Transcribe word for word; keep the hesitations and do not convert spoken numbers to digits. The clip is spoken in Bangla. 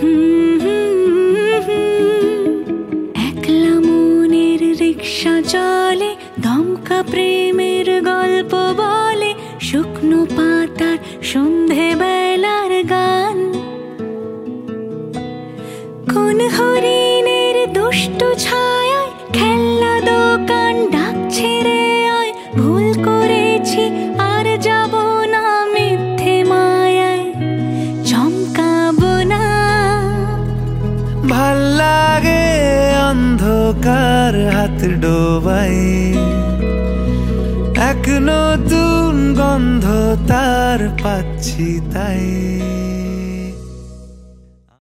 একলা মনের রিক্সা চলে, দমকা প্রেমের গল্প বলে, শুকনো পাতার সন্ধে বেলার গান। কোন হরিণের দুষ্টু ছায়ায় খেলনা দোকান ডাকছে রে আয়, ভুল করেছি আর যাব না মিথ্যে মায়ায়, চমকাবো না। ভাল লাগে অন্ধকার হাত ডোবাই, এক নতুন গন্ধ তার পাচ্ছি তাই।